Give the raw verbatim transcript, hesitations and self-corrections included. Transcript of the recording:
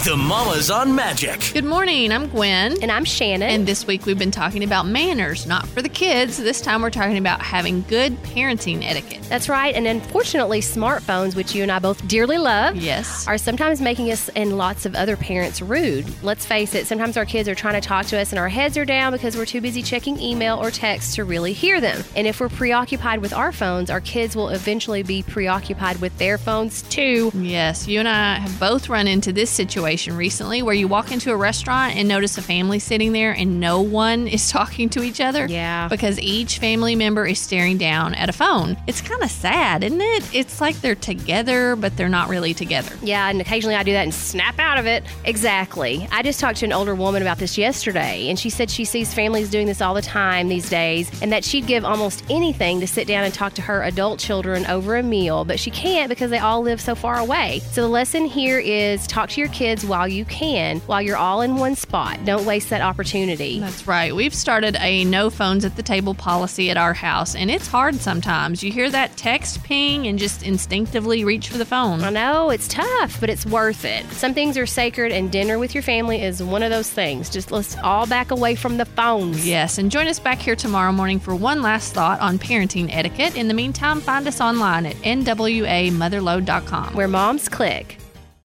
The Mamas on Magic. Good morning, I'm Gwen. And I'm Shannon. And this week we've been talking about manners, not for the kids. This time we're talking about having good parenting etiquette. That's right. And unfortunately, smartphones, which you and I both dearly love, yes, are sometimes making us and lots of other parents rude. Let's face it, sometimes our kids are trying to talk to us and our heads are down because we're too busy checking email or text to really hear them. And if we're preoccupied with our phones, our kids will eventually be preoccupied with their phones too. Yes, you and I have both run into this situation recently where you walk into a restaurant and notice a family sitting there and no one is talking to each other. Yeah. Because each family member is staring down at a phone. It's kind of sad, isn't it? It's like they're together, but they're not really together. Yeah, and occasionally I do that and snap out of it. Exactly. I just talked to an older woman about this yesterday, and she said she sees families doing this all the time these days, and that she'd give almost anything to sit down and talk to her adult children over a meal, but she can't because they all live so far away. So the lesson here is talk to your kids while you can, while you're all in one spot. Don't waste that opportunity. That's right. We've started a no phones at the table policy at our house, and it's hard sometimes. You hear that text ping and just instinctively reach for the phone. I know, it's tough, but it's worth it. Some things are sacred, and dinner with your family is one of those things. Just let's all back away from the phones. Yes, and join us back here tomorrow morning for one last thought on parenting etiquette. In the meantime, find us online at N W A mother load dot com. Where moms click.